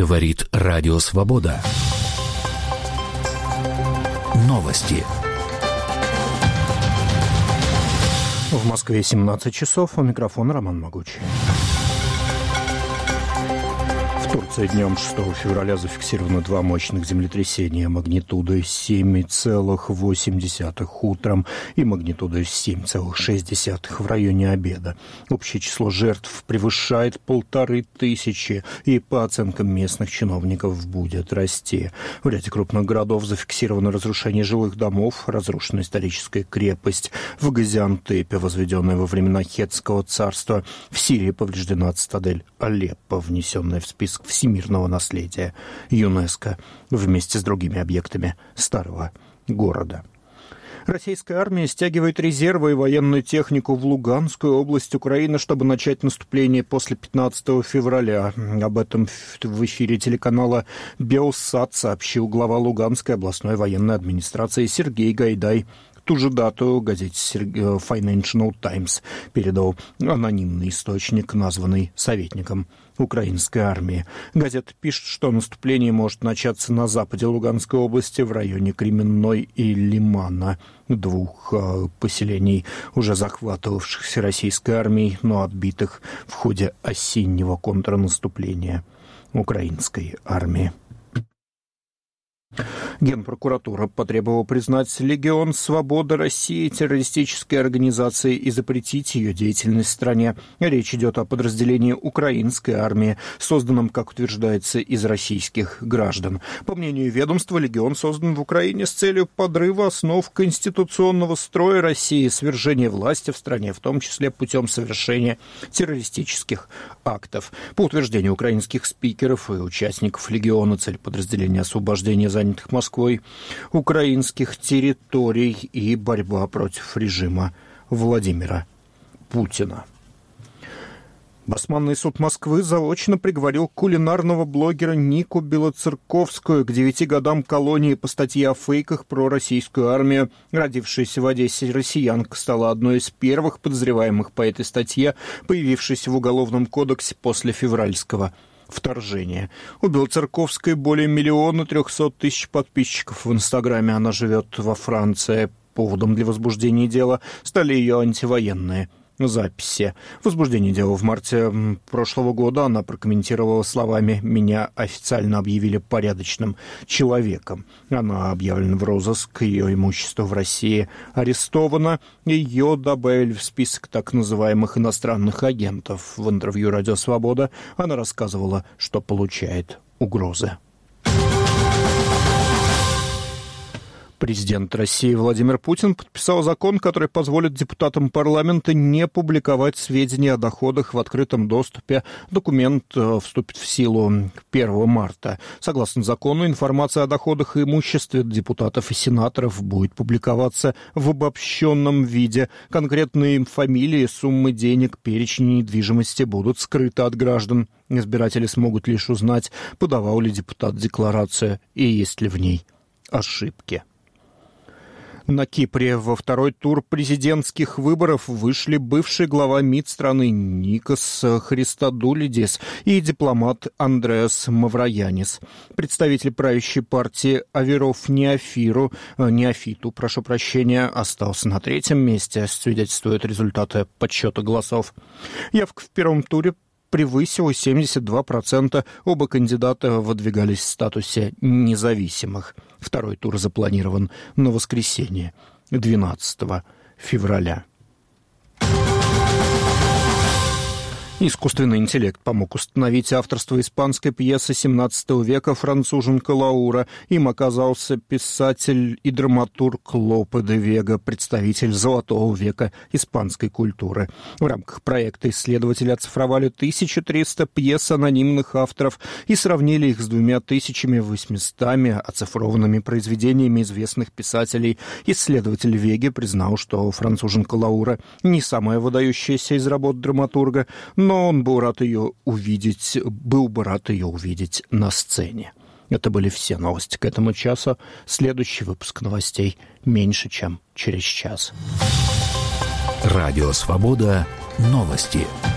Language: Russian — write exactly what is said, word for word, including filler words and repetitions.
Говорит Радио Свобода. Новости. В Москве семнадцать часов. У микрофона Роман Могучий. В Турции днем шестого февраля зафиксировано два мощных землетрясения магнитудой семь целых восемь десятых утром и магнитудой семь целых шесть десятых в районе обеда. Общее число жертв превышает полторы тысячи и, по оценкам местных чиновников, будет расти. В ряде крупных городов зафиксировано разрушение жилых домов, разрушена историческая крепость в Газиантепе, возведенная во времена Хеттского царства. В Сирии повреждена цитадель Алеппо, внесенная в список всемирного наследия ЮНЕСКО вместе с другими объектами старого города. Российская армия стягивает резервы и военную технику в Луганскую область Украины, чтобы начать наступление после пятнадцатого февраля. Об этом в эфире телеканала «Белсат» сообщил глава Луганской областной военной администрации Сергей Гайдай. Ту же дату газете Financial Times передал анонимный источник, названный советником украинской армии. Газета пишет, что наступление может начаться на западе Луганской области, в районе Кременной и Лимана, двух э, поселений, уже захватывавшихся российской армией, но отбитых в ходе осеннего контрнаступления украинской армии. Генпрокуратура потребовала признать Легион Свободы России террористической организацией и запретить ее деятельность в стране. Речь идет о подразделении украинской армии, созданном, как утверждается, из российских граждан. По мнению ведомства, Легион создан в Украине с целью подрыва основ конституционного строя России, свержения власти в стране, в том числе путем совершения террористических актов. По утверждению украинских спикеров и участников Легиона, цель подразделения освобождения занятых Москвой украинских территорий и борьба против режима Владимира Путина. Басманный суд Москвы заочно приговорил кулинарного блогера Нику Белоцерковскую к девяти годам колонии по статье о фейках про российскую армию. Родившаяся в Одессе россиянка стала одной из первых подозреваемых по этой статье, появившейся в Уголовном кодексе после февральского вторжения. У Белоцерковской более миллиона трехсот тысяч подписчиков в Инстаграме. Она живет во Франции. Поводом для возбуждения дела стали ее антивоенные записи. Возбуждение дела в марте прошлого года она прокомментировала словами: «Меня официально объявили порядочным человеком». Она объявлена в розыск, ее имущество в России арестовано, ее добавили в список так называемых иностранных агентов. В интервью «Радио Свобода» она рассказывала, что получает угрозы. Президент России Владимир Путин подписал закон, который позволит депутатам парламента не публиковать сведения о доходах в открытом доступе. Документ вступит в силу первого марта. Согласно закону, информация о доходах и имуществе депутатов и сенаторов будет публиковаться в обобщенном виде. Конкретные им фамилии, суммы денег, перечни недвижимости будут скрыты от граждан. Избиратели смогут лишь узнать, подавал ли депутат декларацию и есть ли в ней ошибки. На Кипре во второй тур президентских выборов вышли бывший глава МИД страны Никос Христодулидис и дипломат Андреас Мавроянис. Представитель правящей партии Аверов Неофиру, Неофиту, прошу прощения, остался на третьем месте, свидетельствуют результаты подсчета голосов. Явка в первом туре превысила семьдесят два процента. Оба кандидата выдвигались в статусе независимых. Второй тур запланирован на воскресенье, двенадцатого февраля. Искусственный интеллект помог установить авторство испанской пьесы семнадцатого века «Француженка Лаура». Им оказался писатель и драматург Лопе де Вега, представитель золотого века испанской культуры. В рамках проекта исследователи оцифровали тысячу триста пьес анонимных авторов и сравнили их с двумя тысячами восьмистами оцифрованными произведениями известных писателей. Исследователь Веги признал, что «Француженка Лаура» не самая выдающаяся из работ драматурга, но Но он был рад ее увидеть, был бы рад ее увидеть на сцене. Это были все новости к этому часу. Следующий выпуск новостей меньше, чем через час. Радио Свобода. Новости.